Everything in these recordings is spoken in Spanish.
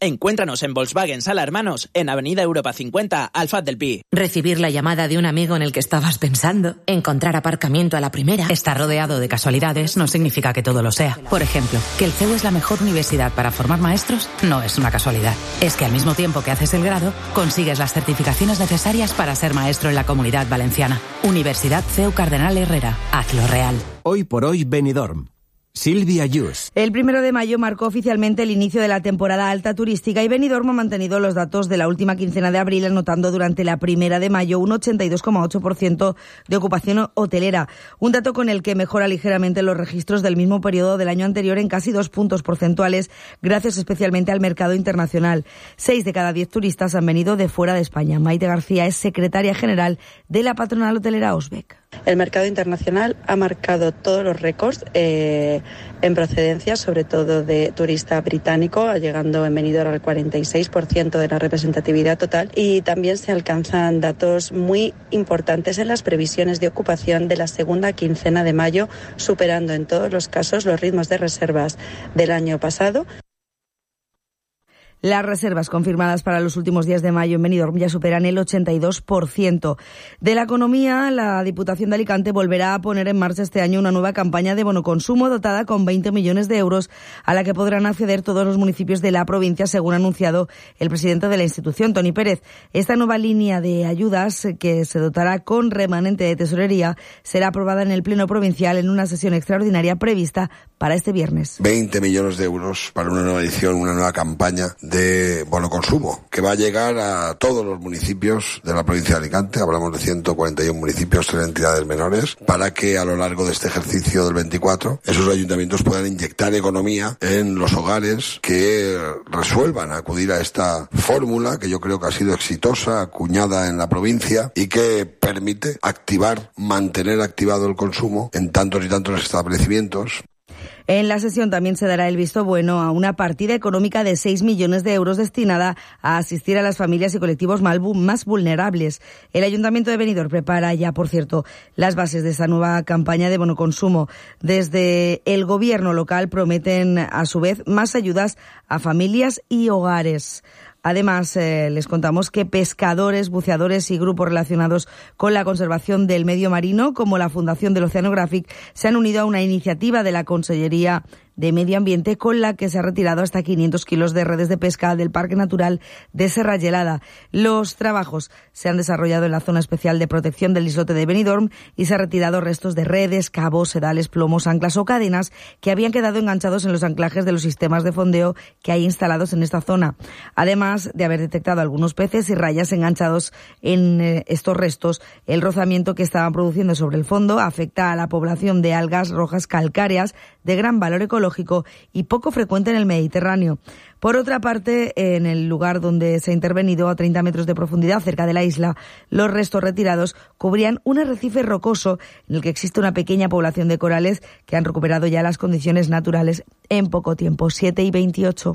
Encuéntranos en Volkswagen Sala Hermanos, en Avenida Europa 50, Alfaz del Pi. Recibir la llamada de un amigo en el que estabas pensando, encontrar aparcamiento a la primera. Estar rodeado de casualidades no significa que todo lo sea. Por ejemplo, que el CEU es la mejor universidad para formar maestros no es una casualidad. Es que al mismo tiempo que haces el grado, consigues las certificaciones necesarias para ser maestro en la Comunidad Valenciana. Universidad CEU Cardenal Herrera. Hazlo real. Hoy por hoy Benidorm. Silvia Yus. El 1 de mayo marcó oficialmente el inicio de la temporada alta turística y Benidorm ha mantenido los datos de la última quincena de abril, anotando durante la 1 de mayo un 82,8% de ocupación hotelera, un dato con el que mejora ligeramente los registros del mismo periodo del año anterior en casi 2 puntos porcentuales, gracias especialmente al mercado internacional. 6 de cada 10 turistas han venido de fuera de España. Maite García es secretaria general de la patronal hotelera Osbec. El mercado internacional ha marcado todos los récords en procedencia, sobre todo de turista británico, llegando en Benidorm al 46% de la representatividad total, y también se alcanzan datos muy importantes en las previsiones de ocupación de la segunda quincena de mayo, superando en todos los casos los ritmos de reservas del año pasado. Las reservas confirmadas para los últimos días de mayo en Benidorm ya superan el 82%. De la economía, la Diputación de Alicante volverá a poner en marcha este año una nueva campaña de bonoconsumo dotada con 20 millones de euros a la que podrán acceder todos los municipios de la provincia, según ha anunciado el presidente de la institución, Toni Pérez. Esta nueva línea de ayudas, que se dotará con remanente de tesorería, será aprobada en el Pleno Provincial en una sesión extraordinaria prevista para este viernes. 20 millones de euros para una nueva edición, una nueva campaña de bonoconsumo, que va a llegar a todos los municipios de la provincia de Alicante. Hablamos de 141 municipios, 3 entidades menores, para que a lo largo de este ejercicio del 24 esos ayuntamientos puedan inyectar economía en los hogares que resuelvan acudir a esta fórmula, que yo creo que ha sido exitosa, acuñada en la provincia y que permite mantener activado el consumo en tantos y tantos establecimientos. En la sesión también se dará el visto bueno a una partida económica de 6 millones de euros destinada a asistir a las familias y colectivos más vulnerables. El Ayuntamiento de Benidorm prepara ya, por cierto, las bases de esa nueva campaña de bonoconsumo. Desde el gobierno local prometen, a su vez, más ayudas a familias y hogares. Además, les contamos que pescadores, buceadores y grupos relacionados con la conservación del medio marino, como la Fundación del Oceanographic, se han unido a una iniciativa de la Consellería de Medio Ambiente con la que se ha retirado hasta 500 kilos de redes de pesca del Parque Natural de Serra Gelada. Los trabajos se han desarrollado en la zona especial de protección del islote de Benidorm y se han retirado restos de redes, cabos, sedales, plomos, anclas o cadenas que habían quedado enganchados en los anclajes de los sistemas de fondeo que hay instalados en esta zona. Además de haber detectado algunos peces y rayas enganchados en estos restos, el rozamiento que estaban produciendo sobre el fondo afecta a la población de algas rojas calcáreas de gran valor ecológico y poco frecuente en el Mediterráneo. Por otra parte, en el lugar donde se ha intervenido, a 30 metros de profundidad cerca de la isla, los restos retirados cubrían un arrecife rocoso en el que existe una pequeña población de corales que han recuperado ya las condiciones naturales en poco tiempo. 7:28.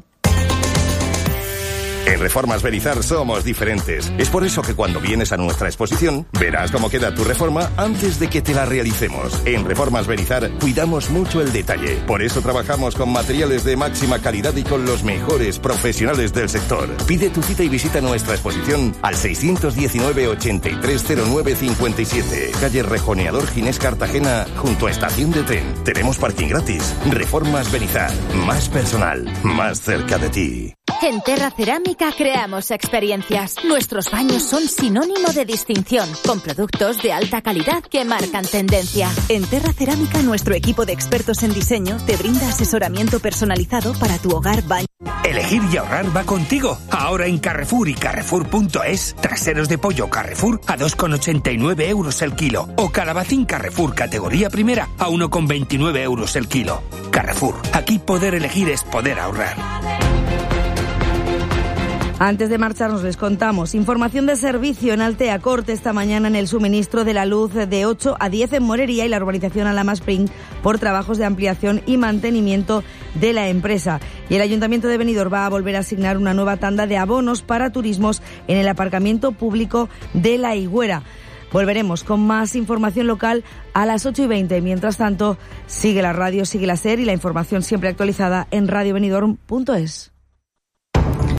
En Reformas Berizar somos diferentes. Es por eso que cuando vienes a nuestra exposición, verás cómo queda tu reforma antes de que te la realicemos. En Reformas Berizar cuidamos mucho el detalle. Por eso trabajamos con materiales de máxima calidad y con los mejores profesionales del sector. Pide tu cita y visita nuestra exposición al 619 8309 57, calle Rejoneador Ginés Cartagena, junto a estación de tren. Tenemos parking gratis. Reformas Berizar. Más personal, más cerca de ti. En Terra Cerámica creamos experiencias. Nuestros baños son sinónimo de distinción, con productos de alta calidad que marcan tendencia. En Terra Cerámica, nuestro equipo de expertos en diseño te brinda asesoramiento personalizado para tu hogar, baño. Elegir y ahorrar va contigo. Ahora en Carrefour y Carrefour.es, traseros de pollo Carrefour a 2,89 euros el kilo. O calabacín Carrefour categoría primera a 1,29 euros el kilo. Carrefour, aquí poder elegir es poder ahorrar. Antes de marcharnos les contamos información de servicio en Altea. Corte esta mañana en el suministro de la luz de 8 a 10 en Morería y la urbanización Alhama Spring por trabajos de ampliación y mantenimiento de la empresa. Y el Ayuntamiento de Benidorm va a volver a asignar una nueva tanda de abonos para turismos en el aparcamiento público de La Higuera. Volveremos con más información local a las 8:20. Mientras tanto, sigue la radio, sigue la SER y la información siempre actualizada en radiobenidorm.es.